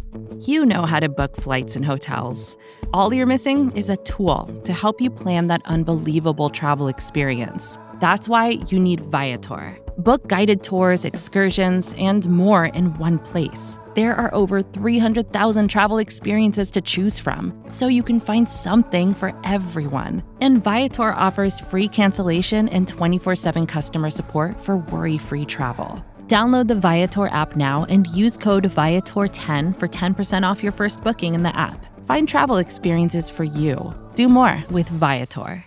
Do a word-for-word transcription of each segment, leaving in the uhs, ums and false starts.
You know how to book flights and hotels. All you're missing is a tool to help you plan that unbelievable travel experience. That's why you need Viator. Book guided tours, excursions, and more in one place. There are over three hundred thousand travel experiences to choose from, so you can find something for everyone. And Viator offers free cancellation and twenty-four seven customer support for worry-free travel. Download the Viator app now and use code Viator ten for ten percent off your first booking in the app. Find travel experiences for you. Do more with Viator.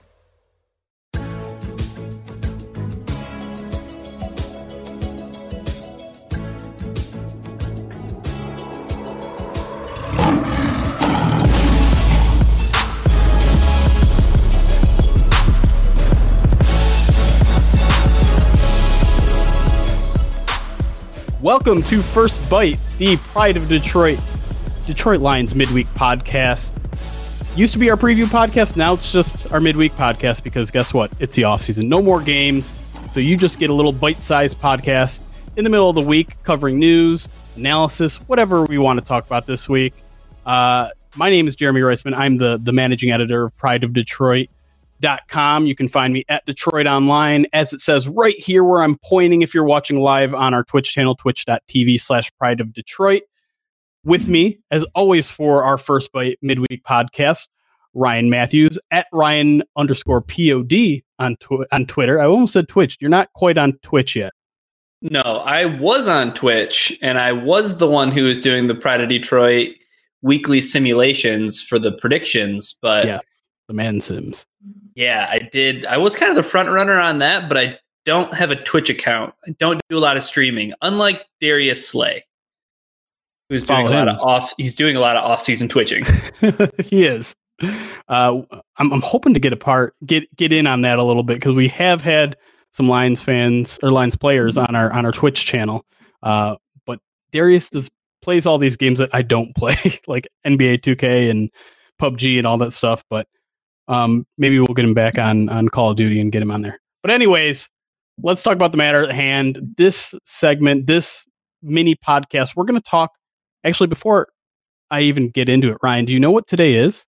Welcome to First Bite, the Pride of Detroit, Detroit Lions midweek podcast. Used to be our preview podcast, now it's just our midweek podcast because guess what? It's the offseason. No more games, so you just get a little bite-sized podcast in the middle of the week covering news, analysis, whatever we want to talk about this week. Uh, my name is Jeremy Reisman. I'm the, the managing editor of pride of detroit dot com. You can find me at Detroit Online, as it says right here where I'm pointing if you're watching live on our Twitch channel, twitch.tv slash Pride of Detroit. With me, as always, for our First Bite midweek podcast, Ryan Matthews at Ryan underscore P O D on, tw- on Twitter. I almost said Twitch. You're not quite on Twitch yet. No, I was on Twitch, and I was the one who was doing the Pride of Detroit weekly simulations for the predictions, but yeah, the man sims. Yeah, I did. I was kind of the front runner on that, but I don't have a Twitch account. I don't do a lot of streaming, unlike Darius Slay, who's doing Follow a lot him. of off. He's doing a lot of off-season twitching. He is. Uh, I'm, I'm hoping to get a part, get get in on that a little bit because we have had some Lions fans or Lions players on our on our Twitch channel. Uh, but Darius does plays all these games that I don't play, like N B A two K and P U B G and all that stuff, but. Um, maybe we'll get him back on, on Call of Duty and get him on there. But anyways, let's talk about the matter at hand. This segment, this mini podcast, we're going to talk. Actually, before I even get into it, Ryan, do you know what today is?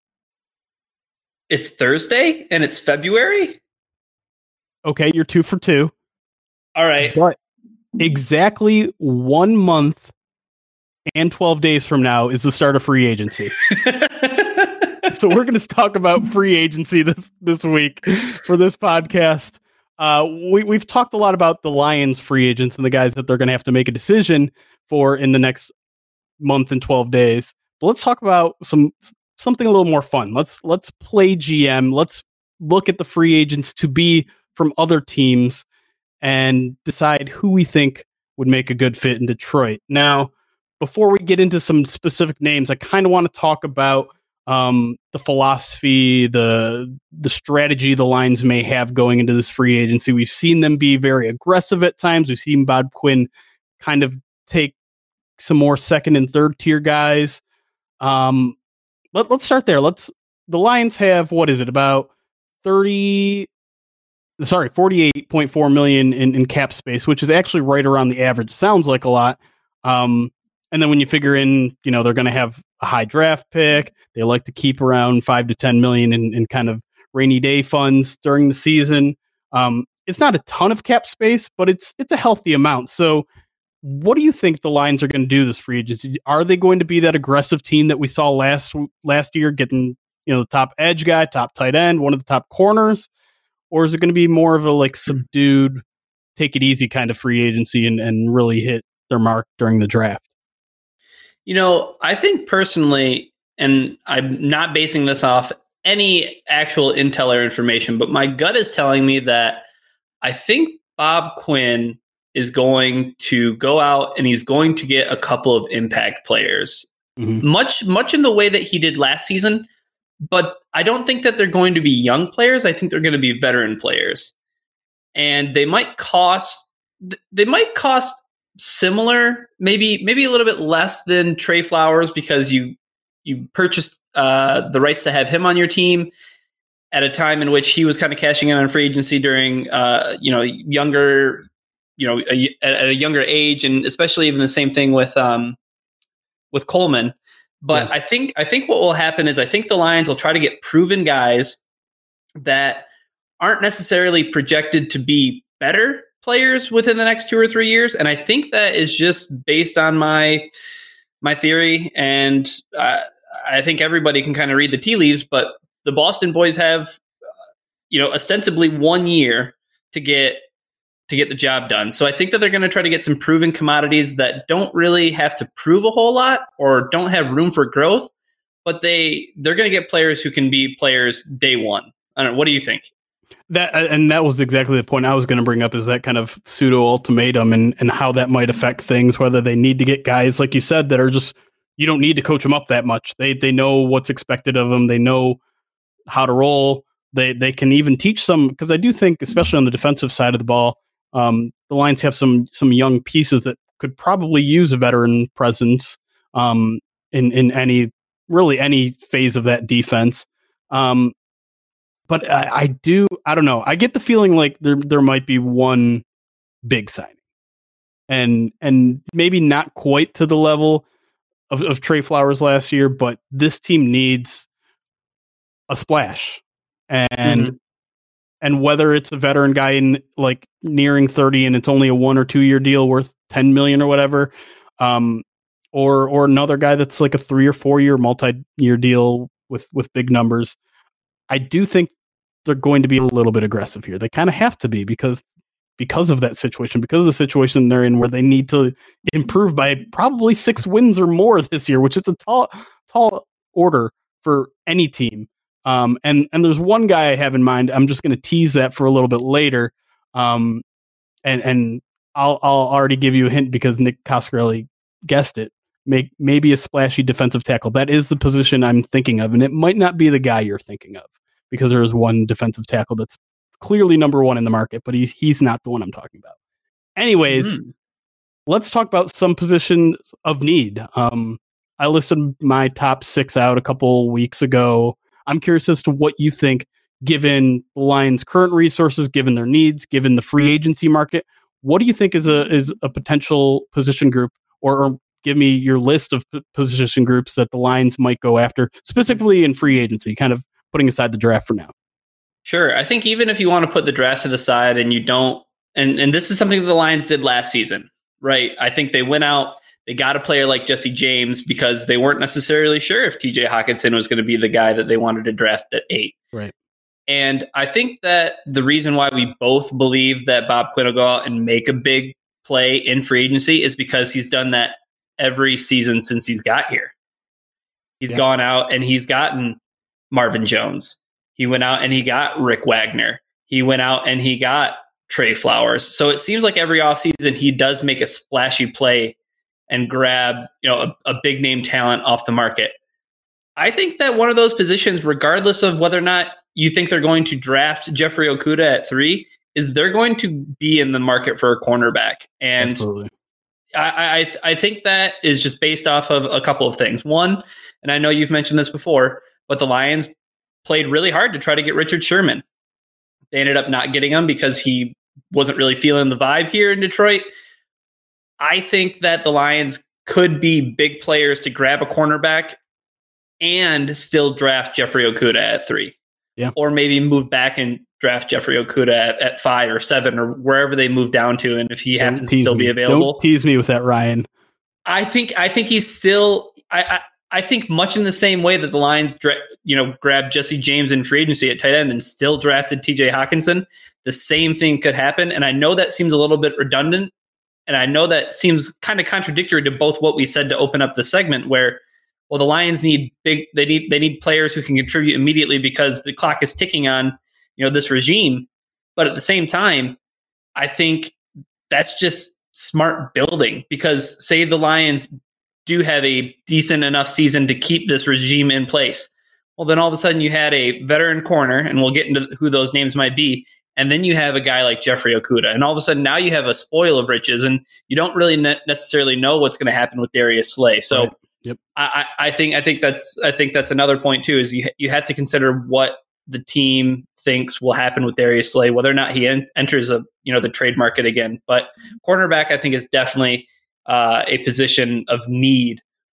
It's Thursday and it's February. Okay, you're two for two. All right. But exactly one month and twelve days from now is the start of free agency. So we're going to talk about free agency this, this week for this podcast. Uh, we, we've talked a lot about the Lions free agents and the guys that they're going to have to make a decision for in the next month and twelve days. But let's talk about some something a little more fun. Let's let's play G M. Let's look at the free agents to be from other teams and decide who we think would make a good fit in Detroit. Now, before we get into some specific names, I kind of want to talk about Um, the philosophy, the the strategy the Lions may have going into this free agency. We've seen them be very aggressive at times. We've seen Bob Quinn kind of take some more second and third tier guys. Um, let, let's start there. Let's. The Lions have, what is it, about thirty, sorry, forty-eight point four million in, in cap space, which is actually right around the average. Sounds like a lot. Um, and then when you figure in, you know, they're going to have a high draft pick. They like to keep around five to ten million in, in kind of rainy day funds during the season. Um, it's not a ton of cap space, but it's it's a healthy amount. So what do you think the Lions are going to do this free agency? Are they going to be that aggressive team that we saw last last year, getting, you know, the top edge guy, top tight end, one of the top corners? Or is it going to be more of a like subdued, take it easy kind of free agency and, and really hit their mark during the draft? You know, I think personally, and I'm not basing this off any actual intel or information, but my gut is telling me that I think Bob Quinn is going to go out and he's going to get a couple of impact players, mm-hmm. much, much in the way that he did last season. But I don't think that they're going to be young players. I think they're going to be veteran players, and they might cost, they might cost similar, maybe, maybe a little bit less than Trey Flowers, because you, you purchased uh, the rights to have him on your team at a time in which he was kind of cashing in on free agency during, uh, you know, younger, you know, a, at a younger age. And especially even the same thing with, um, with Coleman. But yeah. I think I think what will happen is I think the Lions will try to get proven guys that aren't necessarily projected to be better players within the next two or three years. And I think that is just based on my my theory. And uh, I think everybody can kind of read the tea leaves, but the Boston boys have, uh, you know, ostensibly one year to get to get the job done. So I think that they're going to try to get some proven commodities that don't really have to prove a whole lot or don't have room for growth, but they they're going to get players who can be players day one. I don't know. What do you think? That and that was exactly the point I was going to bring up, is that kind of pseudo ultimatum and, and how that might affect things, whether they need to get guys, like you said, that are just, you don't need to coach them up that much. They they know what's expected of them. They know how to roll. They they can even teach some, because I do think, especially on the defensive side of the ball, um, the Lions have some some young pieces that could probably use a veteran presence um, in in any really any phase of that defense. Um, But I, I do, I don't know. I get the feeling like there there might be one big signing, and and maybe not quite to the level of, of Trey Flowers last year, but this team needs a splash, and mm-hmm. and whether it's a veteran guy in like nearing thirty and it's only a one or two year deal worth ten million or whatever, um, or or another guy that's like a three or four year multi year deal with with big numbers. I do think they're going to be a little bit aggressive here. They kind of have to be because because of that situation, because of the situation they're in where they need to improve by probably six wins or more this year, which is a tall tall order for any team. Um, and and there's one guy I have in mind. I'm just going to tease that for a little bit later. Um, and and I'll I'll already give you a hint because Nick Coscarelli guessed it. Make maybe a splashy defensive tackle. That is the position I'm thinking of, and it might not be the guy you're thinking of, because there is one defensive tackle that's clearly number one in the market, but he's he's not the one I'm talking about. Anyways, mm-hmm. let's talk about some positions of need. Um, I listed my top six out a couple weeks ago. I'm curious as to what you think, given the Lions' current resources, given their needs, given the free agency market. What do you think is a is a potential position group, or, or give me your list of p- position groups that the Lions might go after, specifically in free agency, kind of putting aside the draft for now? Sure. I think even if you want to put the draft to the side and you don't, and, and this is something that the Lions did last season, right? I think they went out, they got a player like Jesse James because they weren't necessarily sure if T J Hockenson was going to be the guy that they wanted to draft at eight. Right. And I think that the reason why we both believe that Bob Quinn will go out and make a big play in free agency is because he's done that every season since he's got here. He's yeah. gone out and he's gotten Marvin Jones. He went out and he got Rick Wagner. He went out and he got Trey Flowers. So it seems like every offseason he does make a splashy play and grab, you know, a, a big name talent off the market. I think that one of those positions, regardless of whether or not you think they're going to draft Jeffrey Okudah at three, is they're going to be in the market for a cornerback. And Absolutely. I, I I think that is just based off of a couple of things. One, and I know you've mentioned this before, but the Lions played really hard to try to get Richard Sherman. They ended up not getting him because he wasn't really feeling the vibe here in Detroit. I think that the Lions could be big players to grab a cornerback and still draft Jeffrey Okudah at three. Yeah. Or maybe move back and draft Jeffrey Okudah at, at five or seven or wherever they move down to. And if he Don't happens to still me. be available. Don't tease me with that, Ryan. I think I think he's still I, I I think much in the same way that the Lions dra- you know, grabbed Jesse James in free agency at tight end and still drafted T J Hockenson, the same thing could happen. And I know that seems a little bit redundant. And I know that seems kind of contradictory to both what we said to open up the segment, where, well, the Lions need big, they need, they need players who can contribute immediately because the clock is ticking on, you know, this regime. But at the same time, I think that's just smart building, because say the Lions do have a decent enough season to keep this regime in place. Well, then all of a sudden you had a veteran corner, and we'll get into who those names might be. And then you have a guy like Jeffrey Okudah. And all of a sudden now you have a spoil of riches, and you don't really ne- necessarily know what's going to happen with Darius Slay. So right. Yep. I, I think I think that's I think that's another point too, is you you have to consider what the team thinks will happen with Darius Slay, whether or not he en- enters a you know the trade market again. But cornerback, I think, is definitely uh, a position of need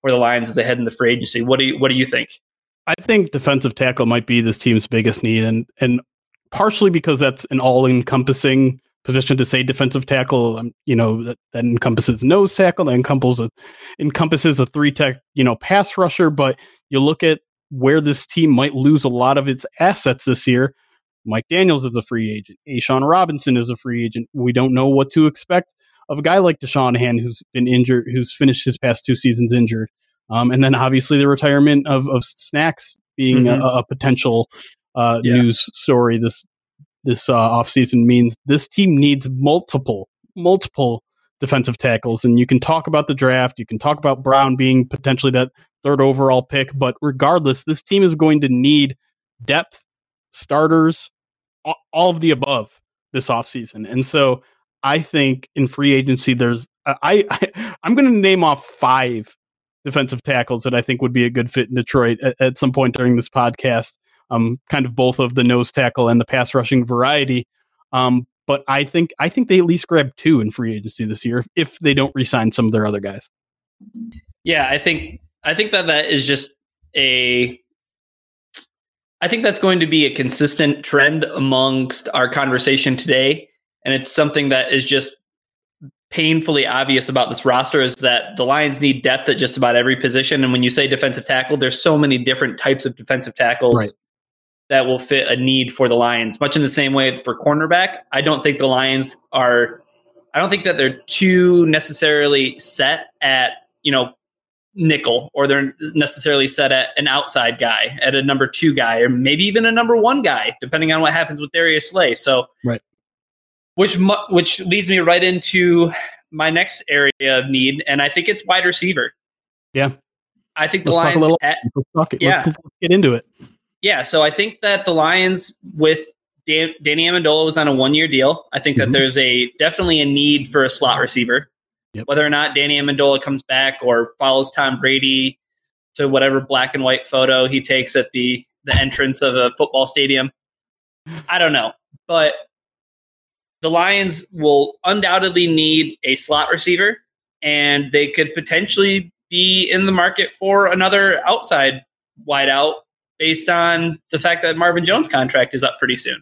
for the Lions as they head into free agency. What do you, what do you think? I think defensive tackle might be this team's biggest need, and and partially because that's an all-encompassing position to say defensive tackle. Um, you know that, that encompasses nose tackle, that encompasses a, encompasses a three-tech you know pass rusher. But you look at where this team might lose a lot of its assets this year. Mike Daniels is a free agent. A'Shawn Robinson is a free agent. We don't know what to expect of a guy like Deshaun Hand, who's been injured, who's finished his past two seasons injured. Um, and then obviously the retirement of, of Snacks being mm-hmm. a, a potential uh, yeah. news story this this uh, offseason means this team needs multiple, multiple defensive tackles. And you can talk about the draft. You can talk about Brown being potentially that third overall pick. But regardless, this team is going to need depth, starters, all, all of the above this offseason. And so I think in free agency, there's I, I I'm going to name off five defensive tackles that I think would be a good fit in Detroit at, at some point during this podcast. Um, kind of both of the nose tackle and the pass rushing variety. Um, but I think I think they at least grab two in free agency this year if, if they don't re-sign some of their other guys. Yeah, I think I think that that is just a. I think that's going to be a consistent trend amongst our conversation today, and it's something that is just painfully obvious about this roster is that the Lions need depth at just about every position. And when you say defensive tackle, there's so many different types of defensive tackles right. that will fit a need for the Lions, much in the same way for cornerback. I don't think the Lions are, I don't think that they're too necessarily set at, you know, nickel, or they're necessarily set at an outside guy, at a number two guy, or maybe even a number one guy, depending on what happens with Darius Slay. So, right. Which which leads me right into my next area of need, and I think it's wide receiver. Yeah, I think the let's Lions. Talk a little, at, let's talk it. Yeah, let's, let's get into it. Yeah, so I think that the Lions with Dan, Danny Amendola was on a one-year deal. I think mm-hmm. that there's a definitely a need for a slot receiver. Yep. Whether or not Danny Amendola comes back or follows Tom Brady to whatever black and white photo he takes at the the entrance of a football stadium, I don't know, but the Lions will undoubtedly need a slot receiver, and they could potentially be in the market for another outside wideout based on the fact that Marvin Jones' contract is up pretty soon.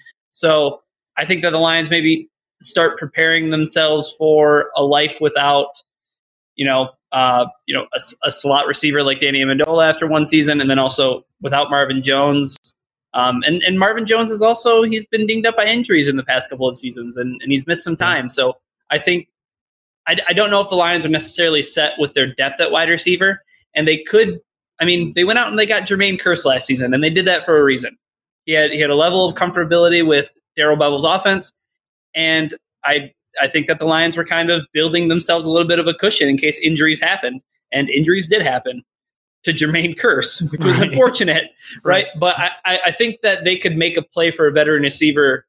So I think that the Lions maybe start preparing themselves for a life without, you know, uh, you know, a, a slot receiver like Danny Amendola after one season, and then also without Marvin Jones. Um, and, and Marvin Jones is also, he's been dinged up by injuries in the past couple of seasons, and, and he's missed some time. So I think, I, I don't know if the Lions are necessarily set with their depth at wide receiver, and they could, I mean, they went out and they got Jermaine Kearse last season, and they did that for a reason. He had, he had a level of comfortability with Darrell Bevell's offense, and I, I think that the Lions were kind of building themselves a little bit of a cushion in case injuries happened, and injuries did happen to Jermaine Kearse, which was right. unfortunate, right? right? But I, I think that they could make a play for a veteran receiver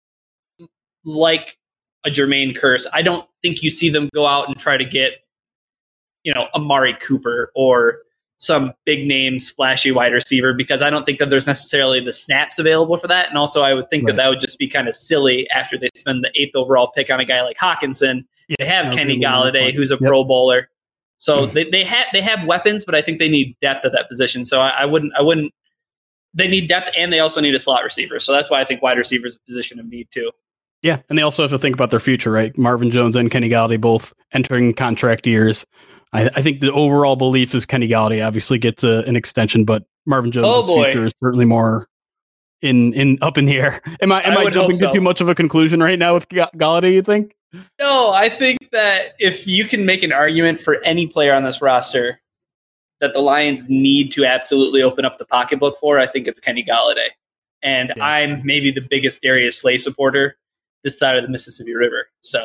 like a Jermaine Kearse. I don't think you see them go out and try to get, you know, Amari Cooper or some big name splashy wide receiver, because I don't think that there's necessarily the snaps available for that. And also I would think right. that that would just be kind of silly after they spend the eighth overall pick on a guy like Hawkinson. Yeah, they have Kenny Galladay, who's a yep. Pro Bowler. So they, they have they have weapons, but I think they need depth at that position. So I, I wouldn't I wouldn't. They need depth, and they also need a slot receiver. So that's why I think wide receiver is a position of need too. Yeah, and they also have to think about their future, right? Marvin Jones and Kenny Galladay both entering contract years. I, I think the overall belief is Kenny Galladay obviously gets a, an extension, but Marvin Jones' oh future is certainly more in in up in the air. Am I am I, I jumping so. to too much of a conclusion right now with Galladay? You think? No, I think that if you can make an argument for any player on this roster that the Lions need to absolutely open up the pocketbook for, I think it's Kenny Galladay. And yeah. I'm maybe the biggest Darius Slay supporter this side of the Mississippi River. So,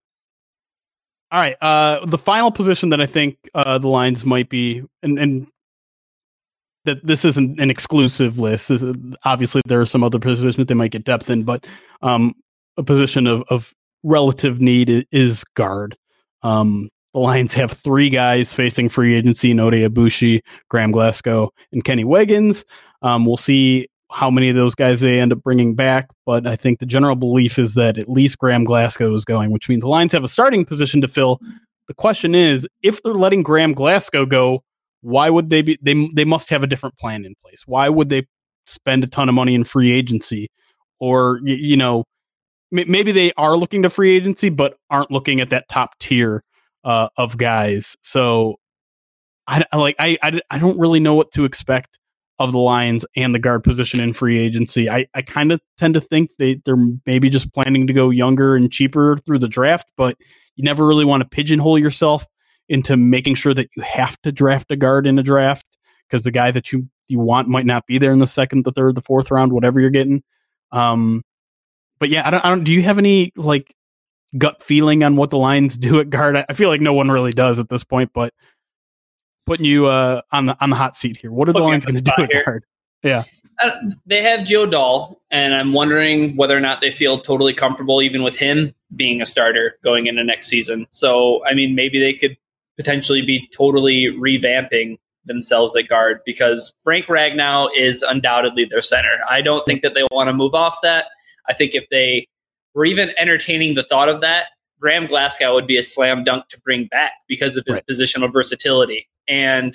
all right, uh, the final position that I think uh, the Lions might be, and, and that this isn't an exclusive list. This is, obviously, there are some other positions they might get depth in, but um, a position of, of relative need is guard. Um, the Lions have three guys facing free agency: Node Abushi, Graham Glasgow, and Kenny Wiggins. Um, we'll see how many of those guys they end up bringing back, but I think the general belief is that at least Graham Glasgow is going, which means the Lions have a starting position to fill, the question is, if they're letting Graham Glasgow go, why would they be? They they must have a different plan in place. Why would they spend a ton of money in free agency? Or, you, you know, m- maybe they are looking to free agency, but aren't looking at that top tier uh, of guys. So I, I like I, I I don't really know what to expect of the Lions and the guard position in free agency. I, I kind of tend to think they, they're maybe just planning to go younger and cheaper through the draft, but you never really want to pigeonhole yourself into making sure that you have to draft a guard in a draft because the guy that you, you want might not be there in the second, the third, the fourth round, whatever you're getting. Um, but yeah, I don't, I don't, do you have any like gut feeling on what the Lions do at guard? I, I feel like no one really does at this point, but putting you uh, on the, on the hot seat here. What are the Lions going to do at here. guard? Yeah. Uh, they have Joe Dahl, and I'm wondering whether or not they feel totally comfortable even with him being a starter going into next season. So, I mean, maybe they could potentially be totally revamping themselves at guard because Frank Ragnow is undoubtedly their center. I don't think that they want to move off that. I think if they were even entertaining the thought of that, Graham Glasgow would be a slam dunk to bring back because of his right. positional versatility. And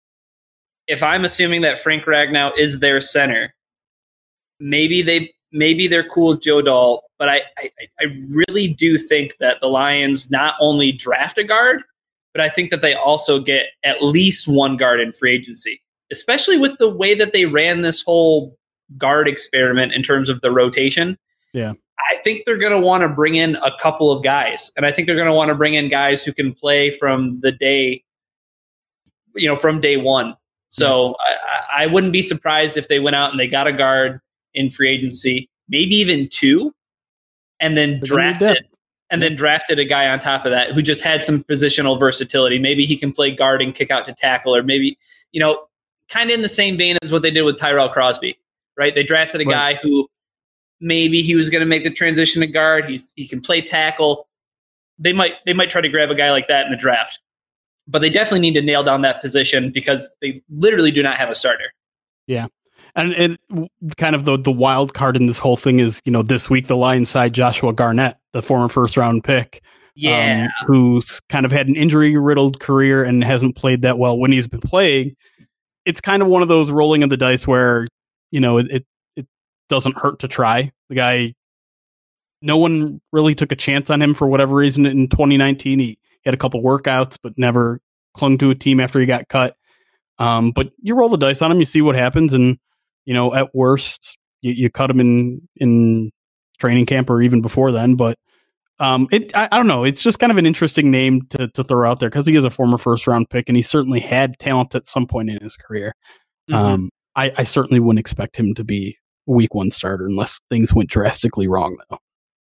if I'm assuming that Frank Ragnow is their center, maybe they maybe they're cool with Joe Dahl, but I, I, I really do think that the Lions not only draft a guard, but I think that they also get at least one guard in free agency, especially with the way that they ran this whole guard experiment in terms of the rotation. Yeah. I think they're going to want to bring in a couple of guys, and I think they're going to want to bring in guys who can play from the day, you know, from day one. So I, I wouldn't be surprised if they went out and they got a guard in free agency, maybe even two, and then drafted and then drafted a guy on top of that who just had some positional versatility. Maybe he can play guard and kick out to tackle, or maybe, you know, kind of in the same vein as what they did with Tyrell Crosby, right? They drafted a right. guy who maybe he was going to make the transition to guard. He's he can play tackle. They might they might try to grab a guy like that in the draft. But they definitely need to nail down that position because they literally do not have a starter. Yeah. And and kind of the, the wild card in this whole thing is, you know, this week the Lions side Joshua Garnett, the former first round pick, yeah, um, who's kind of had an injury riddled career and hasn't played that well when he's been playing. It's kind of one of those rolling of the dice where, you know, it, it, it doesn't hurt to try. The guy, no one really took a chance on him for whatever reason in twenty nineteen. He, He had a couple workouts, but never clung to a team after he got cut. Um, but you roll the dice on him, you see what happens, and you know, at worst, you, you cut him in in training camp or even before then. But um, it, I, I don't know. It's just kind of an interesting name to to throw out there because he is a former first round pick, and he certainly had talent at some point in his career. Mm-hmm. Um, I, I certainly wouldn't expect him to be a week one starter unless things went drastically wrong, though.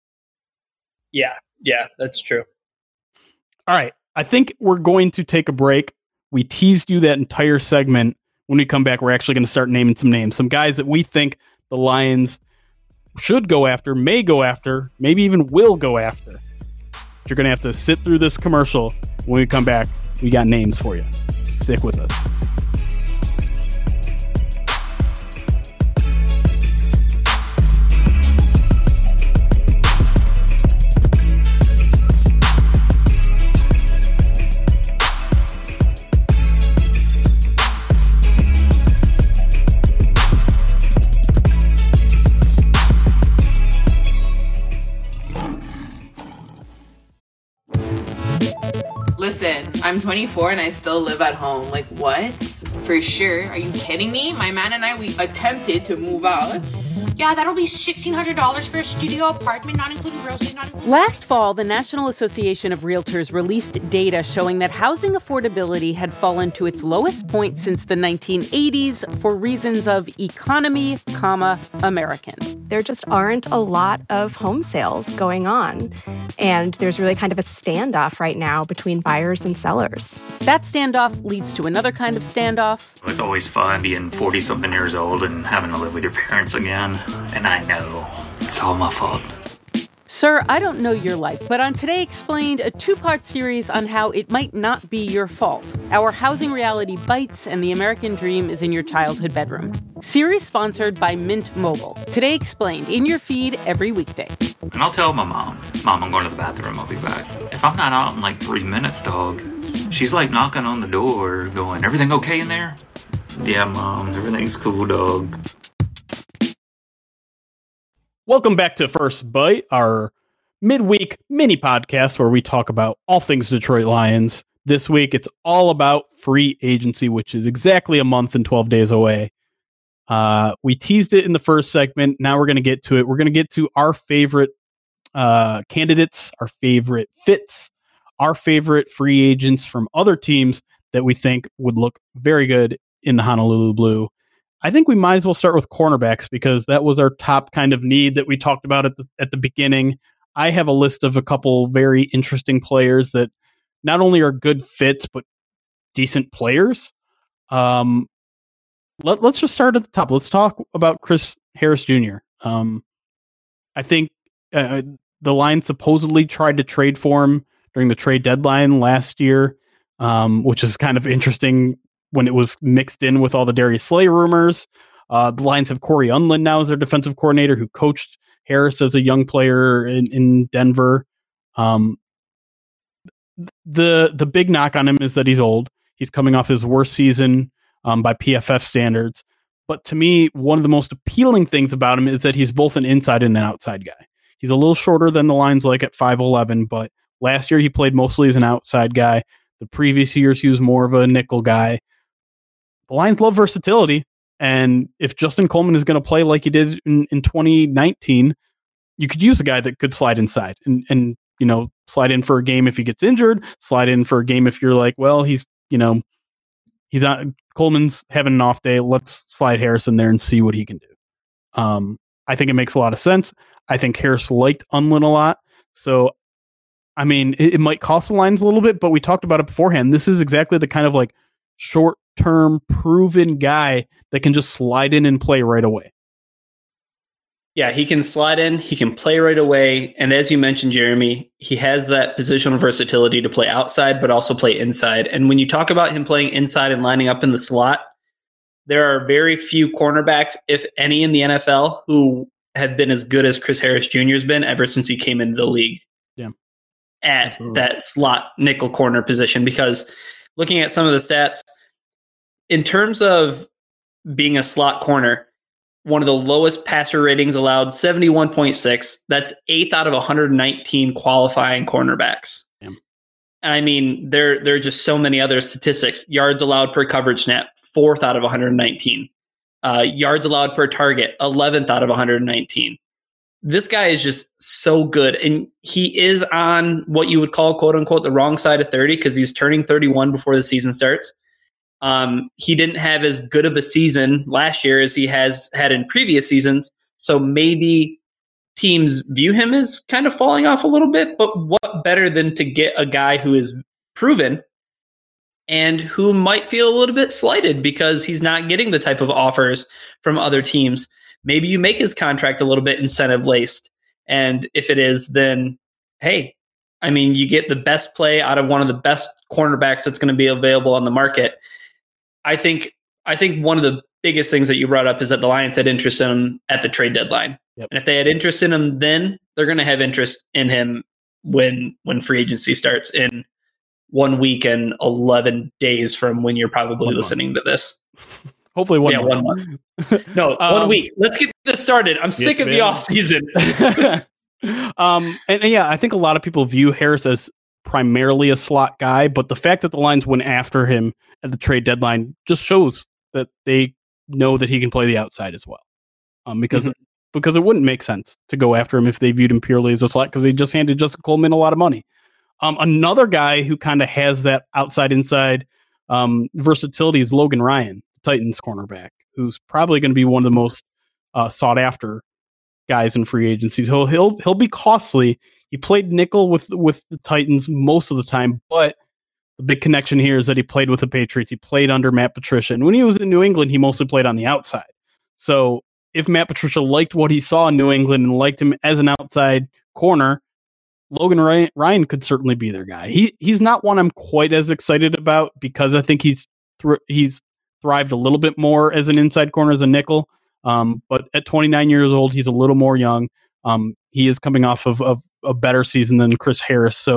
Yeah, yeah, that's true. All right. I think we're going to take a break. We teased you that entire segment. When we come back, we're actually going to start naming some names. Some guys that we think the Lions should go after, may go after, maybe even will go after. You're going to have to sit through this commercial. When we come back, we got names for you. Stick with us. Listen, I'm twenty-four and I still live at home. Like, what? For sure. Are you kidding me? My man and I, we attempted to move out. Yeah, that'll be sixteen hundred dollars for a studio apartment, not including groceries, not including... Last fall, the National Association of Realtors released data showing that housing affordability had fallen to its lowest point since the nineteen eighties for reasons of economy, comma, American. There just aren't a lot of home sales going on, and there's really kind of a standoff right now between buyers and sellers. That standoff leads to another kind of standoff. It's always fun being forty-something years old and having to live with your parents again. And I know it's all my fault. Sir, I don't know your life, but on Today Explained, a two-part series on how it might not be your fault. Our housing reality bites and the American dream is in your childhood bedroom. Series sponsored by Mint Mobile. Today Explained, in your feed every weekday. And I'll tell my mom, Mom, I'm going to the bathroom, I'll be back. If I'm not out in like three minutes, dog. She's like knocking on the door, going, everything okay in there? Yeah, Mom, everything's cool, dog. Welcome back to First Bite, our midweek mini podcast where we talk about all things Detroit Lions. This week, it's all about free agency, which is exactly a month and twelve days away. Uh, we teased it in the first segment. Now we're going to get to it. We're going to get to our favorite uh, candidates, our favorite fits, our favorite free agents from other teams that we think would look very good in the Honolulu Blue. I think we might as well start with cornerbacks because that was our top kind of need that we talked about at the, at the beginning. I have a list of a couple very interesting players that not only are good fits, but decent players. Um, let, let's just start at the top. Let's talk about Chris Harris Junior Um, I think uh, the Lions supposedly tried to trade for him during the trade deadline last year, um, which is kind of interesting when it was mixed in with all the Darius Slay rumors. Uh, the Lions have Corey Unlin now as their defensive coordinator, who coached Harris as a young player in, in Denver. Um, the the big knock on him is that he's old. He's coming off his worst season um, by P F F standards. But to me, one of the most appealing things about him is that he's both an inside and an outside guy. He's a little shorter than the Lions like at five eleven, but last year he played mostly as an outside guy. The previous years he was more of a nickel guy. The Lions love versatility, and if Justin Coleman is going to play like he did in, in twenty nineteen, you could use a guy that could slide inside and, and, you know, slide in for a game if he gets injured, slide in for a game if you're like, well, he's, you know, he's on, Coleman's having an off day. Let's slide Harris in there and see what he can do. Um, I think it makes a lot of sense. I think Harris liked Unlin a lot. So, I mean, it, it might cost the Lions a little bit, but we talked about it beforehand. This is exactly the kind of like short term proven guy that can just slide in and play right away. Yeah, he can slide in, he can play right away. And as you mentioned, Jeremy, he has that positional versatility to play outside, but also play inside. And when you talk about him playing inside and lining up in the slot, there are very few cornerbacks, if any, in the N F L who have been as good as Chris Harris Junior has been ever since he came into the league. Yeah. At Absolutely. That slot nickel corner position, because looking at some of the stats, in terms of being a slot corner, one of the lowest passer ratings allowed, seventy-one point six. That's eighth out of one hundred nineteen qualifying cornerbacks. Yeah. And I mean, there, there are just so many other statistics. Yards allowed per coverage snap, fourth out of one hundred nineteen. Uh, yards allowed per target, eleventh out of one hundred nineteen. This guy is just so good. And he is on what you would call, quote unquote, the wrong side of thirty because he's turning thirty-one before the season starts. Um, he didn't have as good of a season last year as he has had in previous seasons. So maybe teams view him as kind of falling off a little bit, but what better than to get a guy who is proven and who might feel a little bit slighted because he's not getting the type of offers from other teams. Maybe you make his contract a little bit incentive laced. And if it is, then, hey, I mean, you get the best play out of one of the best cornerbacks that's going to be available on the market. I think I think one of the biggest things that you brought up is that the Lions had interest in him at the trade deadline. Yep. And if they had interest in him then, they're going to have interest in him when when free agency starts in one week and eleven days from when you're probably one listening month. to this. Hopefully one yeah, month. one month. No, um, one week. Let's get this started. I'm sick of been. the off season. um, and, and yeah, I think a lot of people view Harris as primarily a slot guy, but the fact that the Lions went after him at the trade deadline just shows that they know that he can play the outside as well. Um, because mm-hmm. because it wouldn't make sense to go after him if they viewed him purely as a slot because they just handed Justin Coleman a lot of money. Um, another guy who kind of has that outside inside um, versatility is Logan Ryan, the Titans cornerback, who's probably going to be one of the most uh, sought after guys in free agencies. He'll he'll he'll be costly. He played nickel with with the Titans most of the time, but the big connection here is that he played with the Patriots. He played under Matt Patricia. And when he was in New England, he mostly played on the outside. So if Matt Patricia liked what he saw in New England and liked him as an outside corner, Logan Ryan, Ryan could certainly be their guy. He he's not one I'm quite as excited about because I think he's th- he's thrived a little bit more as an inside corner as a nickel. Um, but at twenty-nine years old, he's a little more young. Um, he is coming off of, of a better season than Chris Harris. So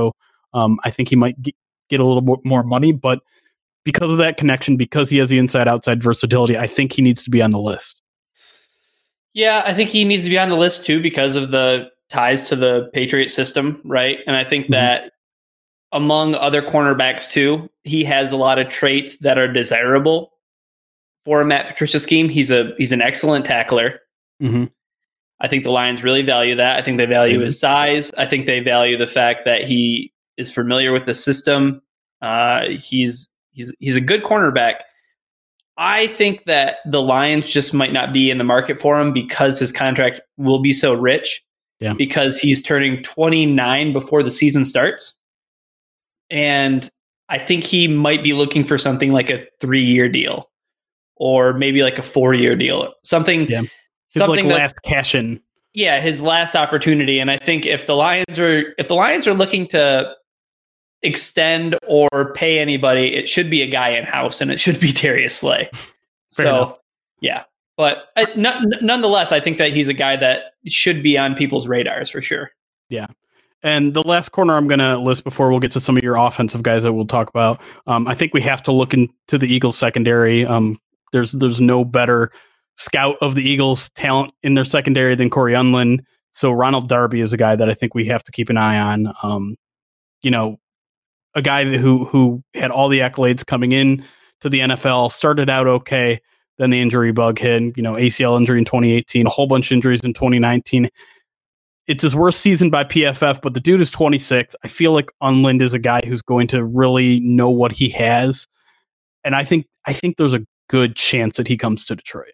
Um, I think he might g- get a little bit more money, but because of that connection, because he has the inside-outside versatility, I think he needs to be on the list. Yeah, I think he needs to be on the list too because of the ties to the Patriot system, right? And I think mm-hmm. that among other cornerbacks too, he has a lot of traits that are desirable for a Matt Patricia scheme. He's a he's an excellent tackler. Mm-hmm. I think the Lions really value that. I think they value mm-hmm. his size. I think they value the fact that he is familiar with the system. Uh, he's he's he's a good cornerback. I think that the Lions just might not be in the market for him because his contract will be so rich. Yeah. Because he's turning twenty-nine before the season starts. And I think he might be looking for something like a three-year deal or maybe like a four-year deal. Something, yeah. His something like that, last cash in. Yeah, his last opportunity. And I think if the Lions are if the Lions are looking to extend or pay anybody, it should be a guy in-house, and it should be Darius Slay. so, enough. yeah. But I, n- nonetheless, I think that he's a guy that should be on people's radars for sure. Yeah. And the last corner I'm going to list before we'll get to some of your offensive guys that we'll talk about, um, I think we have to look into the Eagles secondary. Um, there's there's no better scout of the Eagles talent in their secondary than Corey Unlin. So Ronald Darby is a guy that I think we have to keep an eye on. Um, you know, a guy who who had all the accolades coming in to the N F L, started out okay, then the injury bug hit, you know, A C L injury in twenty eighteen, a whole bunch of injuries in twenty nineteen. It's his worst season by P F F, but the dude is twenty-six. I feel like Unlind is a guy who's going to really know what he has. And I think I think there's a good chance that he comes to Detroit.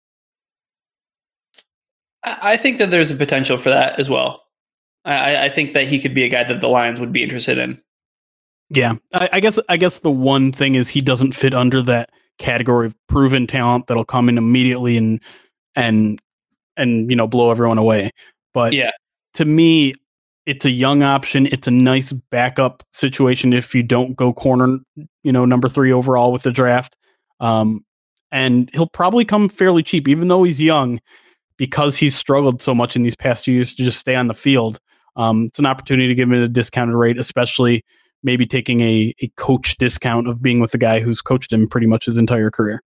I think that there's a potential for that as well. I, I think that he could be a guy that the Lions would be interested in. Yeah, I, I guess I guess the one thing is he doesn't fit under that category of proven talent that'll come in immediately and and and you know blow everyone away. But yeah, to me, it's a young option. It's a nice backup situation if you don't go corner, you know, number three overall with the draft. Um, and he'll probably come fairly cheap, even though he's young, because he's struggled so much in these past few years to just stay on the field. Um, it's an opportunity to give him a discounted rate, especially maybe taking a, a coach discount of being with the guy who's coached him pretty much his entire career.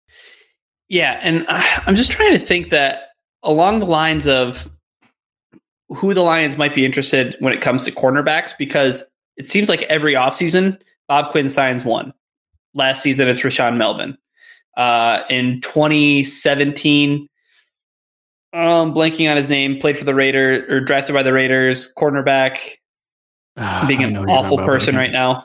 Yeah, and I'm just trying to think that along the lines of who the Lions might be interested when it comes to cornerbacks, because it seems like every offseason, Bob Quinn signs one. Last season, it's Rashaan Melvin. Uh, in twenty seventeen, um, blanking on his name, played for the Raiders or drafted by the Raiders, cornerback. Uh, being an awful person right now.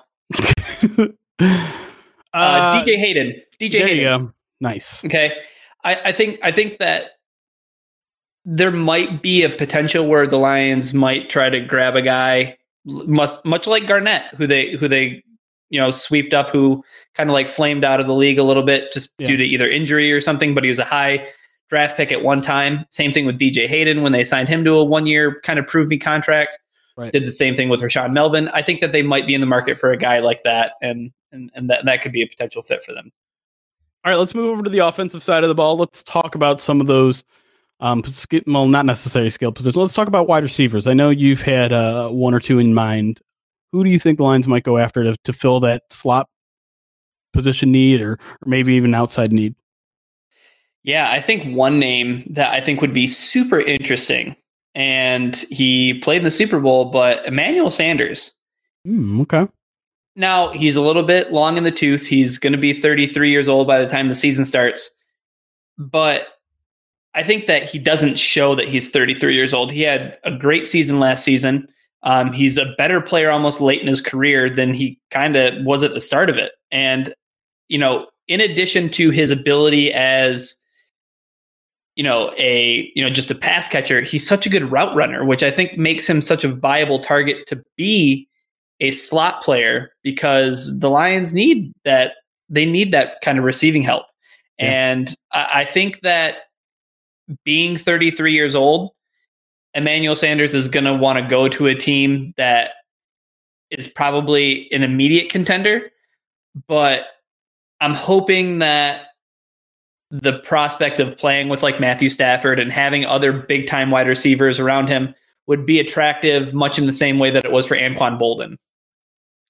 uh, uh, D J Hayden. D J there Hayden. You go. Nice. Okay. I, I think I think that there might be a potential where the Lions might try to grab a guy, must much like Garnett, who they who they you know sweeped up, who kind of like flamed out of the league a little bit just yeah. due to either injury or something. But he was a high draft pick at one time. Same thing with D J Hayden when they signed him to a one year kind of prove me contract. Right. Did the same thing with Rashaan Melvin. I think that they might be in the market for a guy like that, and and, and that, that could be a potential fit for them. All right, let's move over to the offensive side of the ball. Let's talk about some of those, um, well, not necessarily skill positions. Let's talk about wide receivers. I know you've had uh, one or two in mind. Who do you think the Lions might go after to, to fill that slot position need, or, or maybe even outside need? Yeah, I think one name that I think would be super interesting, and he played in the Super Bowl, but Emmanuel Sanders. Mm, okay. Now, he's a little bit long in the tooth. He's going to be thirty-three years old by the time the season starts. But I think that he doesn't show that he's thirty-three years old. He had a great season last season. Um, he's a better player almost late in his career than he kind of was at the start of it. And, you know, in addition to his ability as, you know, a, you know, just a pass catcher, he's such a good route runner, which I think makes him such a viable target to be a slot player, because the Lions need that. They need that kind of receiving help. Yeah. And I, I think that being thirty-three years old, Emmanuel Sanders is going to want to go to a team that is probably an immediate contender, but I'm hoping that the prospect of playing with like Matthew Stafford and having other big time wide receivers around him would be attractive, much in the same way that it was for Anquan Bolden.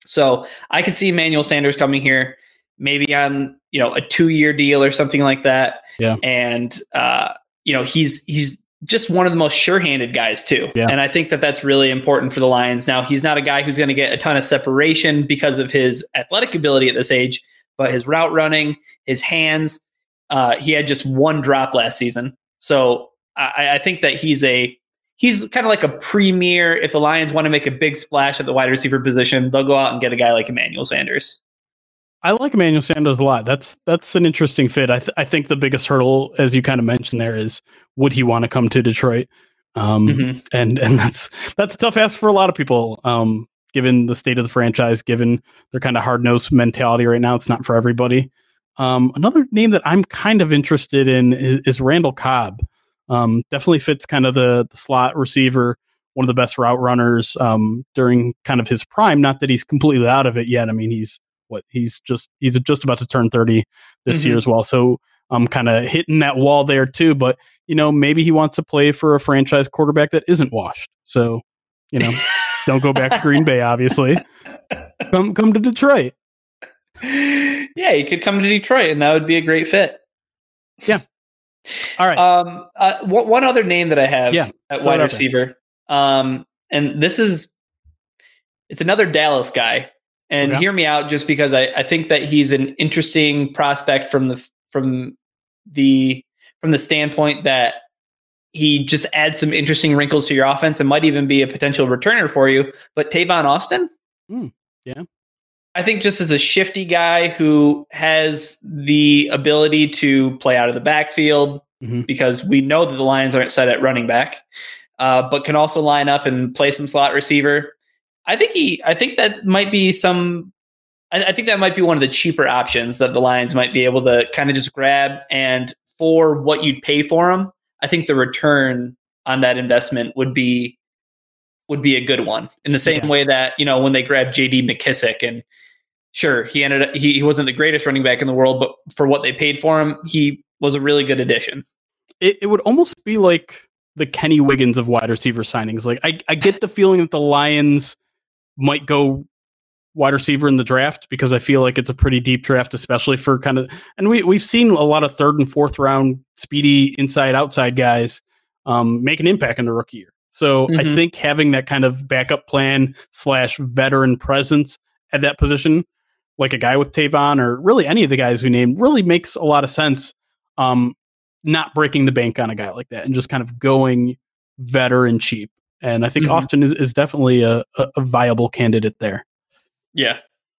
So I could see Emmanuel Sanders coming here, maybe on, you know, a two-year deal or something like that. Yeah. And, uh, you know, he's he's just one of the most sure-handed guys too. Yeah. And I think that that's really important for the Lions. Now, he's not a guy who's going to get a ton of separation because of his athletic ability at this age, but his route running, his hands, uh, he had just one drop last season. So I, I think that he's a he's kind of like a premier. If the Lions want to make a big splash at the wide receiver position, they'll go out and get a guy like Emmanuel Sanders. I like Emmanuel Sanders a lot. That's that's an interesting fit. I th- I think the biggest hurdle, as you kind of mentioned there, is would he want to come to Detroit? Um, mm-hmm. And and that's that's a tough ask for a lot of people, um, given the state of the franchise, given their kind of hard nosed mentality right now. It's not for everybody. Um, another name that I'm kind of interested in is, is Randall Cobb. Um, definitely fits kind of the, the slot receiver, one of the best route runners um, during kind of his prime. Not that he's completely out of it yet. I mean, he's what he's just he's just about to turn thirty this mm-hmm. year as well. So I'm kind of hitting that wall there too. But you know, maybe he wants to play for a franchise quarterback that isn't washed. So you know, don't go back to Green Bay. Obviously, come come to Detroit. Yeah, he could come to Detroit, and that would be a great fit. Yeah. All right. Um, uh, w- one other name that I have yeah, at wide receiver, um, and this is it's another Dallas guy. And okay. hear me out, just because I, I think that he's an interesting prospect from the from the from the standpoint that he just adds some interesting wrinkles to your offense and might even be a potential returner for you. But Tavon Austin, mm, yeah, I think just as a shifty guy who has the ability to play out of the backfield, mm-hmm. because we know that the Lions aren't set at running back, uh, but can also line up and play some slot receiver. I think he. I think that might be some. I, I think that might be one of the cheaper options that the Lions might be able to kind of just grab. And for what you'd pay for him, I think the return on that investment would be would be a good one. In the same yeah. way that, you know, when they grabbed J D McKissick, and sure, he ended up, he, he wasn't the greatest running back in the world, but for what they paid for him, he was a really good addition. It, it would almost be like the Kenny Wiggins of wide receiver signings. Like I, I get the feeling that the Lions might go wide receiver in the draft, because I feel like it's a pretty deep draft, especially for kind of, and we, we've seen a lot of third and fourth round speedy inside outside guys um, make an impact in the rookie year. So mm-hmm. I think having that kind of backup plan slash veteran presence at that position, like a guy with Tavon or really any of the guys we named, really makes a lot of sense. Um, not breaking the bank on a guy like that and just kind of going veteran cheap. And I think mm-hmm. Austin is, is definitely a, a viable candidate there. Yeah.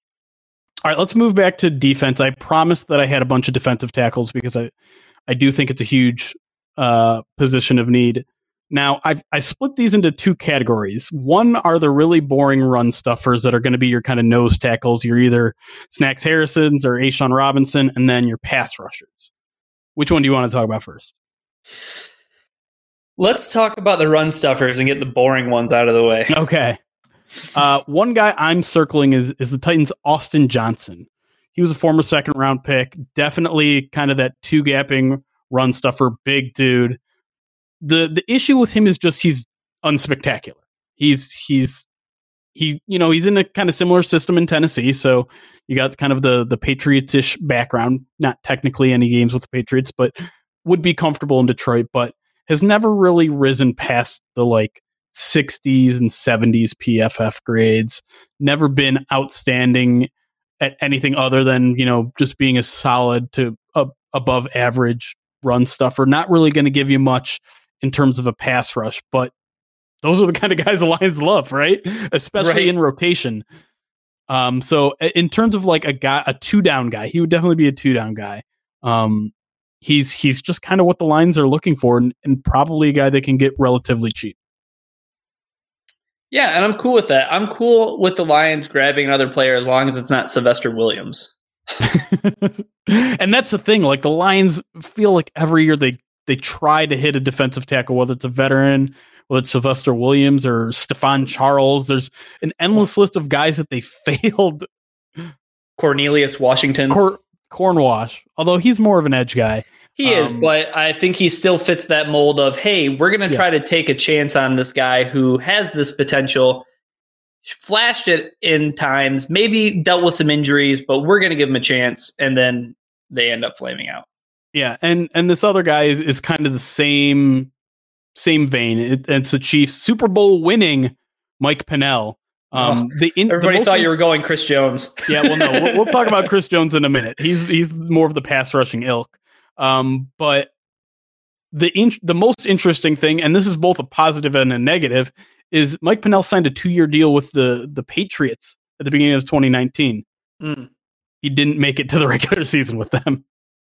All right, let's move back to defense. I promised that I had a bunch of defensive tackles because I, I do think it's a huge uh, position of need. Now, I've I split these into two categories. One are the really boring run stuffers that are going to be your kind of nose tackles. You're either Snacks Harrison's or A'Shawn Robinson, and then your pass rushers. Which one do you want to talk about first? Let's talk about the run stuffers and get the boring ones out of the way. Okay. Uh, one guy I'm circling is is the Titans' Austin Johnson. He was a former second round pick. Definitely kind of that two gapping run stuffer, big dude. The the issue with him is just he's unspectacular. He's he's he you know he's in a kind of similar system in Tennessee, so you got kind of the the Patriots-ish background. Not technically any games with the Patriots, but would be comfortable in Detroit, but has never really risen past the like sixties and seventies P F F grades. Never been outstanding at anything other than, you know, just being a solid to uh, above average run stuffer. Not really going to give you much in terms of a pass rush, but those are the kind of guys the Lions love, right? Especially right. in rotation. Um, so in terms of like a guy, a two down guy, he would definitely be a two down guy. Um, he's he's just kind of what the Lions are looking for, and, and probably a guy they can get relatively cheap. Yeah, and I'm cool with that. I'm cool with the Lions grabbing another player as long as it's not Sylvester Williams. And that's the thing. Like the Lions feel like every year they they try to hit a defensive tackle, whether it's a veteran, whether it's Sylvester Williams or Stephon Charles. There's an endless list of guys that they failed. Cornelius Washington. Cor- Cornwash, although he's more of an edge guy. He um, is, but I think he still fits that mold of, hey, we're going to try yeah. to take a chance on this guy who has this potential. flashed it in times, maybe dealt with some injuries, but we're going to give him a chance. And then they end up flaming out. Yeah. And, and this other guy is, is kind of the same, same vein. It, it's the Chiefs Super Bowl winning Mike Pennel. Um, oh, the in, everybody the thought you were going Chris Jones. Yeah, well, no, we'll, we'll talk about Chris Jones in a minute. He's he's more of the pass rushing ilk. Um, but the in, the most interesting thing, and this is both a positive and a negative, is Mike Pennel signed a two year deal with the the Patriots at the beginning of twenty nineteen. Mm. He didn't make it to the regular season with them.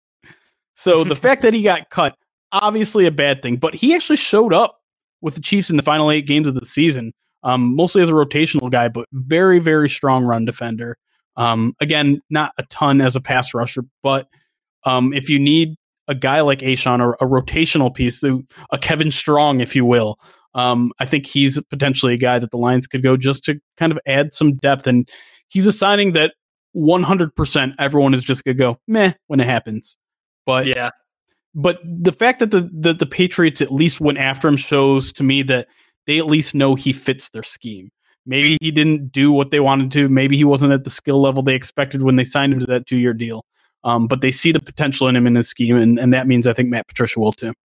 So the fact that he got cut, obviously a bad thing. But he actually showed up with the Chiefs in the final eight games of the season. Um, mostly as a rotational guy, but very, very strong run defender. Um, again, not a ton as a pass rusher, but um, if you need a guy like A'Shawn or a rotational piece, a Kevin Strong, if you will, um, I think he's potentially a guy that the Lions could go just to kind of add some depth. And he's a signing that one hundred percent everyone is just going to go, meh, when it happens. But yeah, but the fact that the, the, the Patriots at least went after him shows to me that they at least know he fits their scheme. Maybe he didn't do what they wanted to. Maybe he wasn't at the skill level they expected when they signed him to that two-year deal. Um, but they see the potential in him in his scheme, and, and that means I think Matt Patricia will too.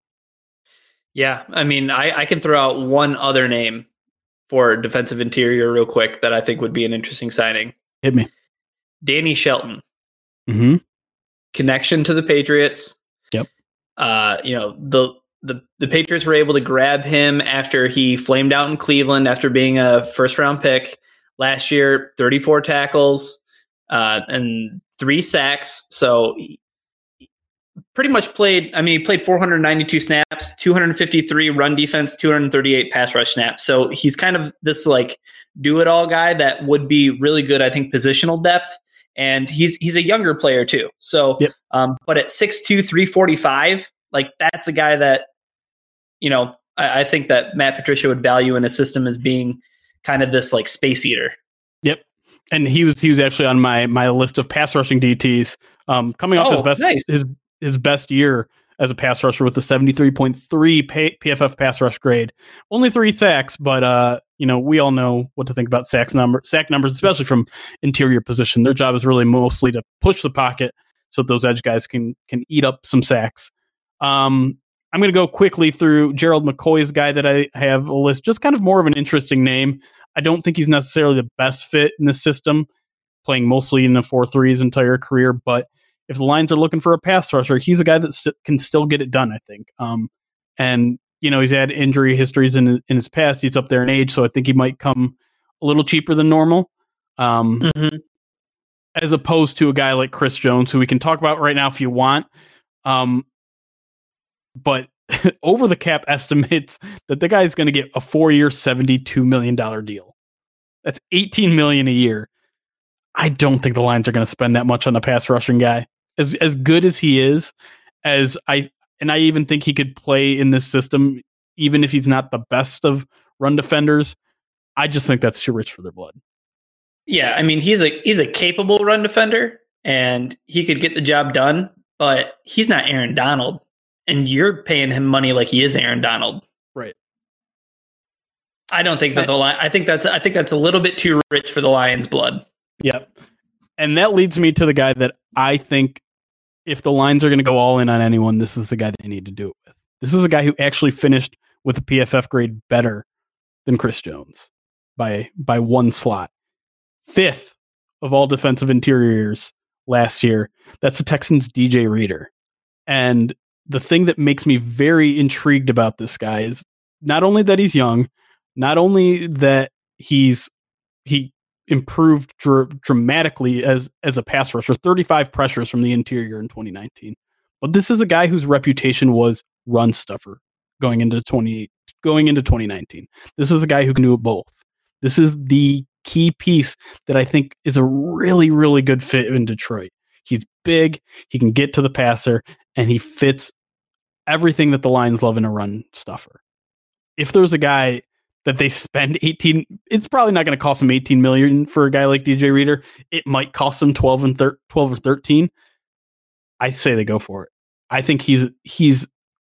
Yeah, I mean, I, I can throw out one other name for defensive interior real quick that I think would be an interesting signing. Hit me. Danny Shelton. Mm-hmm. Connection to the Patriots. Yep. Uh, you know, the The, the Patriots were able to grab him after he flamed out in Cleveland after being a first-round pick last year, thirty-four tackles uh, and three sacks. So he pretty much played, I mean, he played four hundred ninety-two snaps, two hundred fifty-three run defense, two hundred thirty-eight pass rush snaps. So he's kind of this like do-it-all guy that would be really good, I think, positional depth. And he's he's a younger player too. So, yep. um, but at six two, three forty-five, like that's a guy that, you know, I, I think that Matt Patricia would value in a system as being kind of this like space eater. Yep. And he was he was actually on my my list of pass rushing D Ts. Um, coming off oh, his best nice. his his best year as a pass rusher with a seventy-three point three P F F pass rush grade. Only three sacks, but uh, you know, we all know what to think about sacks number sack numbers, especially from interior position. Their job is really mostly to push the pocket so that those edge guys can can eat up some sacks. Um, I'm going to go quickly through Gerald McCoy's guy that I have a list, just kind of more of an interesting name. I don't think he's necessarily the best fit in this system, playing mostly in the four three his entire career. But if the Lions are looking for a pass rusher, he's a guy that st- can still get it done, I think. Um, and, you know, he's had injury histories in, in his past. He's up there in age, so I think he might come a little cheaper than normal. Um, mm-hmm. As opposed to a guy like Chris Jones, who we can talk about right now if you want. Um, but over the cap estimates that the guy is going to get a four-year, seventy-two million dollars deal. That's eighteen million dollars a year. I don't think the Lions are going to spend that much on a pass rushing guy. As as good as he is, as I and I even think he could play in this system, even if he's not the best of run defenders. I just think that's too rich for their blood. Yeah, I mean, he's a he's a capable run defender, and he could get the job done, but he's not Aaron Donald. And you're paying him money like he is Aaron Donald. Right. I don't think that the Lions, I think that's I think that's a little bit too rich for the Lions' blood. Yep. And that leads me to the guy that I think if the Lions are going to go all in on anyone, this is the guy they need to do it with. This is a guy who actually finished with a P F F grade better than Chris Jones by by one slot. Fifth of all defensive interiors last year. That's the Texans' D J Reader. And the thing that makes me very intrigued about this guy is not only that he's young, not only that he's he improved dr- dramatically as as a pass rusher, thirty-five pressures from the interior in twenty nineteen, but this is a guy whose reputation was run stuffer going into twenty going into twenty nineteen. This is a guy who can do it both. This is the key piece that I think is a really, really good fit in Detroit. He's big, he can get to the passer, and he fits everything that the Lions love in a run stuffer. If there's a guy that they spend eighteen, it's probably not going to cost them eighteen million for a guy like D J Reader. It might cost them twelve and thir- twelve or thirteen. I say they go for it. I think he's he's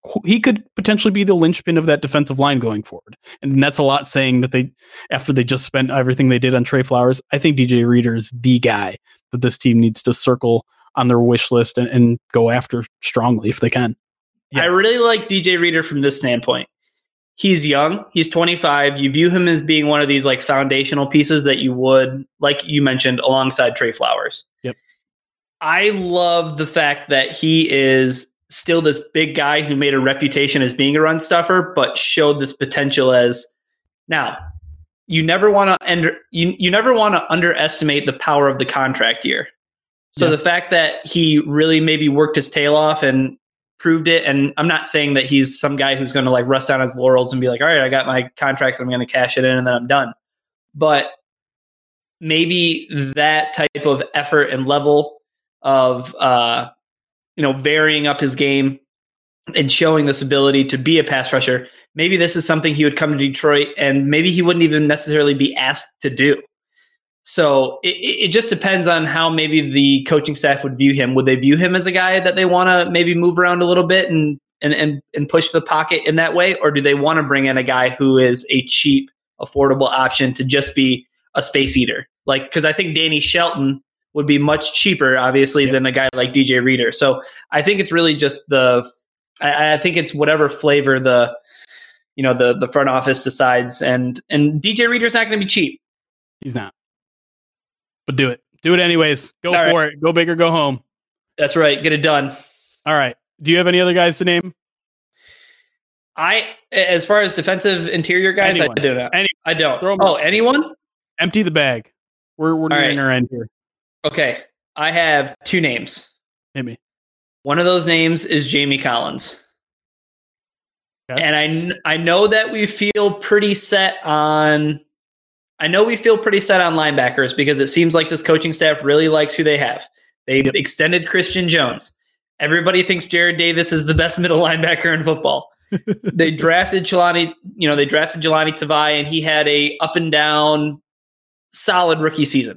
he could potentially be the linchpin of that defensive line going forward. And that's a lot saying that they, after they just spent everything they did on Trey Flowers, I think D J Reader is the guy that this team needs to circle on their wish list and, and go after strongly if they can. Yeah. I really like D J Reader from this standpoint. He's young. He's twenty-five. You view him as being one of these like foundational pieces that you would, like you mentioned, alongside Trey Flowers. Yep. I love the fact that he is still this big guy who made a reputation as being a run stuffer, but showed this potential as now. You never want to under you you never want to underestimate the power of the contract year. So yeah. the fact that he really maybe worked his tail off and proved it, and I'm not saying that he's some guy who's going to like rust on his laurels and be like, all right, I got my contract, I'm going to cash it in and then I'm done. But maybe that type of effort and level of uh, you know, varying up his game and showing this ability to be a pass rusher, maybe this is something he would come to Detroit and maybe he wouldn't even necessarily be asked to do. So it, it just depends on how maybe the coaching staff would view him. Would they view him as a guy that they want to maybe move around a little bit and, and, and, and push the pocket in that way? Or do they want to bring in a guy who is a cheap, affordable option to just be a space eater? Like, because I think Danny Shelton would be much cheaper, obviously, yep. than a guy like D J Reader. So I think it's really just the, I, I think it's whatever flavor the, you know, the the front office decides. And and D J Reader's not going to be cheap. He's not. But do it. Do it anyways. Go All for right. it. Go big or go home. That's right. Get it done. All right. Do you have any other guys to name? I, as far as defensive interior guys, anyone. I do not. Any, I don't. Throw oh, anyone? Empty the bag. We're we're nearing right. our end here. Okay. I have two names. Hit me. One of those names is Jamie Collins. Okay. And I, I know that we feel pretty set on, I know we feel pretty set on linebackers because it seems like this coaching staff really likes who they have. They yep. extended Christian Jones. Everybody thinks Jared Davis is the best middle linebacker in football. They drafted Jelani, you know, they drafted Jelani Tavai, and he had a up and down solid rookie season.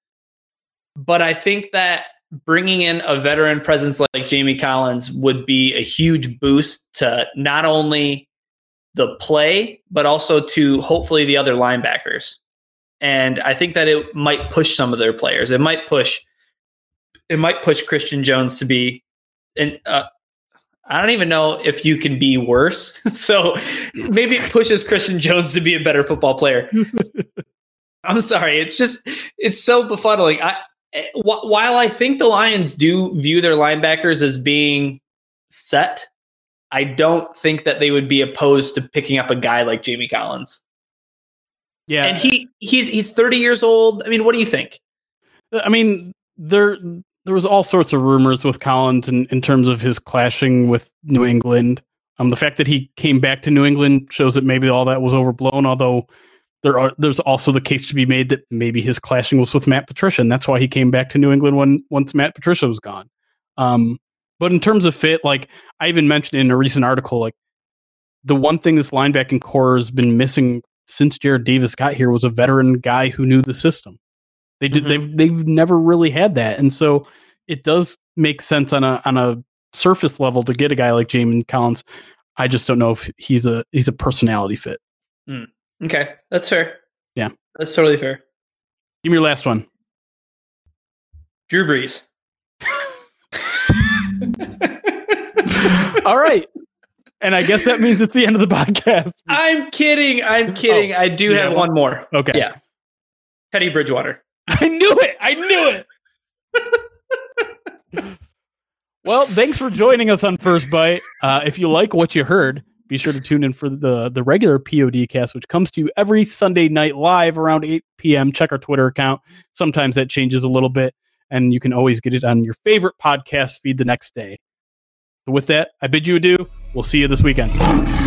But I think that bringing in a veteran presence like Jamie Collins would be a huge boost to not only the play, but also to hopefully the other linebackers. And I think that it might push some of their players. It might push, it might push Christian Jones to be, and uh, I don't even know if you can be worse. So maybe it pushes Christian Jones to be a better football player. I'm sorry. It's just, it's so befuddling. I, while I think the Lions do view their linebackers as being set, I don't think that they would be opposed to picking up a guy like Jamie Collins. Yeah. And he he's he's thirty years old. I mean, what do you think? I mean, there there was all sorts of rumors with Collins in, in terms of his clashing with New England. Um, the fact that he came back to New England shows that maybe all that was overblown, although There are, there's also the case to be made that maybe his clashing was with Matt Patricia, and that's why he came back to New England when once Matt Patricia was gone. Um, but in terms of fit, like I even mentioned in a recent article, like the one thing this linebacking core has been missing since Jared Davis got here was a veteran guy who knew the system. They did, mm-hmm. they've they've never really had that, and so it does make sense on a on a surface level to get a guy like Jamie Collins. I just don't know if he's a he's a personality fit. Mm. Okay, that's fair. Yeah, that's totally fair. Give me your last one. Drew Brees. All right. And I guess that means it's the end of the podcast. I'm kidding. I'm kidding. Oh, I do have one more. Okay. Yeah. Teddy Bridgewater. I knew it. I knew it. Well, thanks for joining us on First Bite. Uh, if you like what you heard, be sure to tune in for the, the regular P O D cast, which comes to you every Sunday night live around eight p.m. Check our Twitter account. Sometimes that changes a little bit, and you can always get it on your favorite podcast feed the next day. So with that, I bid you adieu. We'll see you this weekend.